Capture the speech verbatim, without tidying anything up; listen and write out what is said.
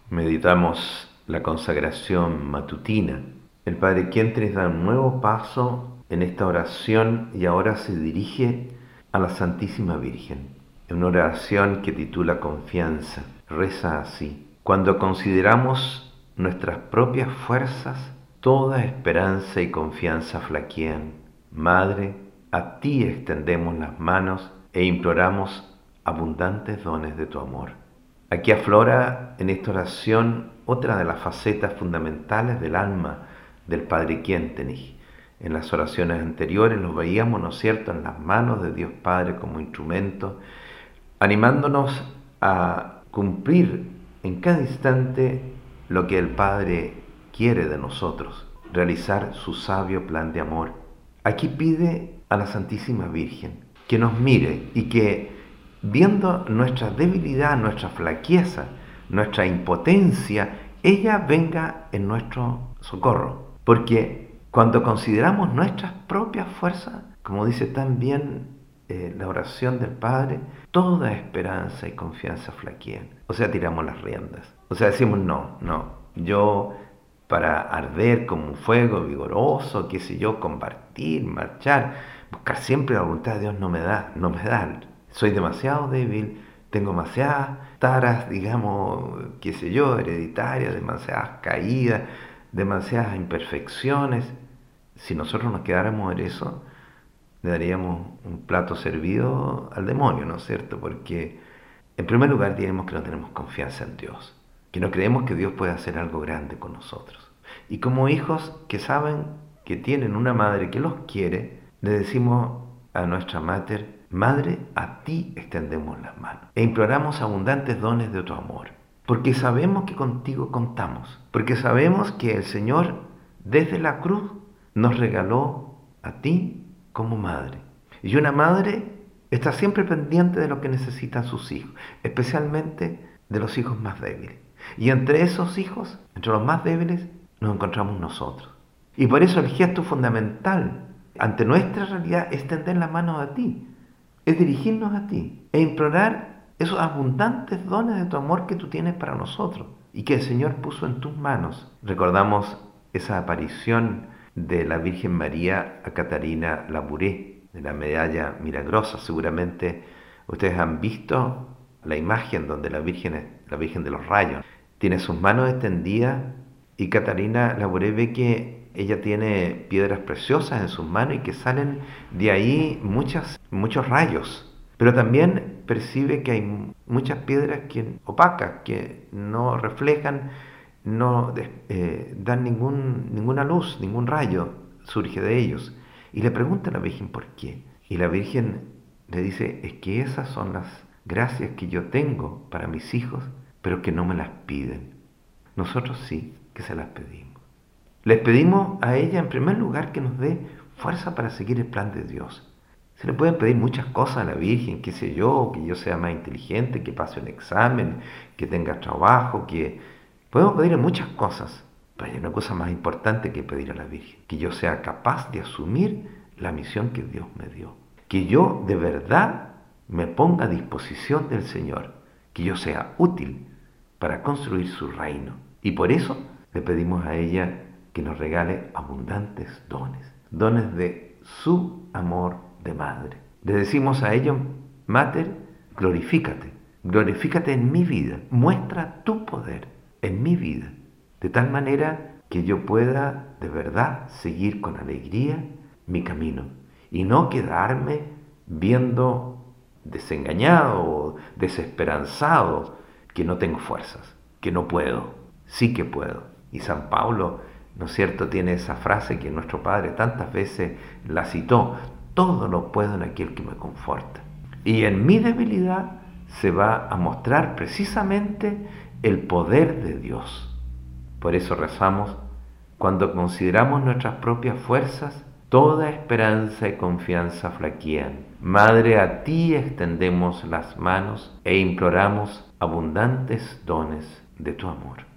Meditamos la consagración matutina. El Padre Kientris da un nuevo paso en esta oración y ahora se dirige a la Santísima Virgen. En una oración que titula Confianza, reza así: cuando consideramos nuestras propias fuerzas, toda esperanza y confianza flaquean. Madre, a ti extendemos las manos e imploramos abundantes dones de tu amor. Aquí aflora en esta oración otra de las facetas fundamentales del alma del Padre Kientris. En las oraciones anteriores los veíamos, ¿no es cierto?, en las manos de Dios Padre como instrumento, animándonos a cumplir en cada instante lo que el Padre quiere de nosotros, realizar su sabio plan de amor. Aquí pide a la Santísima Virgen que nos mire y que, viendo nuestra debilidad, nuestra flaqueza, nuestra impotencia, ella venga en nuestro socorro. Porque cuando consideramos nuestras propias fuerzas, como dice también eh, la oración del Padre, toda esperanza y confianza flaquean. O sea, tiramos las riendas. O sea, decimos, no, no, yo para arder como un fuego vigoroso, qué sé yo, compartir, marchar, buscar siempre la voluntad de Dios no me da, no me da. Soy demasiado débil, tengo demasiadas taras, digamos, qué sé yo, hereditarias, demasiadas caídas, demasiadas imperfecciones. Si nosotros nos quedáramos en eso, le daríamos un plato servido al demonio, ¿no es cierto? Porque en primer lugar diremos que no tenemos confianza en Dios, que no creemos que Dios pueda hacer algo grande con nosotros. Y como hijos que saben que tienen una madre que los quiere, le decimos a nuestra mater: Madre, a ti extendemos las manos e imploramos abundantes dones de tu amor, porque sabemos que contigo contamos, porque sabemos que el Señor desde la cruz nos regaló a ti como madre. Y una madre está siempre pendiente de lo que necesitan sus hijos, especialmente de los hijos más débiles. Y entre esos hijos, entre los más débiles, nos encontramos nosotros. Y por eso el gesto fundamental ante nuestra realidad es tender las manos a ti, es dirigirnos a ti e implorar esos abundantes dones de tu amor que tú tienes para nosotros y que el Señor puso en tus manos. Recordamos esa aparición de la Virgen María a Catarina Labouré, de la medalla milagrosa. Seguramente ustedes han visto la imagen donde la Virgen, la Virgen de los Rayos, tiene sus manos extendidas y Catarina Labouré ve que ella tiene piedras preciosas en sus manos y que salen de ahí muchas, muchos rayos. Pero también percibe que hay muchas piedras que, opacas, que no reflejan, no eh, dan ningún, ninguna luz, ningún rayo surge de ellos. Y le pregunta a la Virgen por qué. Y la Virgen le dice: es que esas son las gracias que yo tengo para mis hijos, pero que no me las piden. Nosotros sí que se las pedimos. Les pedimos a ella, en primer lugar, que nos dé fuerza para seguir el plan de Dios. Se le pueden pedir muchas cosas a la Virgen, qué sé yo, que yo sea más inteligente, que pase un examen, que tenga trabajo, que... Podemos pedirle muchas cosas, pero hay una cosa más importante que pedir a la Virgen: que yo sea capaz de asumir la misión que Dios me dio. Que yo de verdad me ponga a disposición del Señor, que yo sea útil para construir su reino. Y por eso le pedimos a ella que nos regale abundantes dones, dones de su amor de madre. Le decimos a ella: Mater, glorifícate, glorifícate en mi vida, muestra tu poder en mi vida, de tal manera que yo pueda de verdad seguir con alegría mi camino y no quedarme viendo desengañado o desesperanzado que no tengo fuerzas, que no puedo. Sí que puedo. Y San Pablo, ¿no es cierto?, tiene esa frase que nuestro Padre tantas veces la citó: todo lo puedo en aquel que me conforta. Y en mi debilidad se va a mostrar precisamente el poder de Dios. Por eso rezamos: cuando consideramos nuestras propias fuerzas, toda esperanza y confianza flaquean. Madre, a ti extendemos las manos e imploramos abundantes dones de tu amor.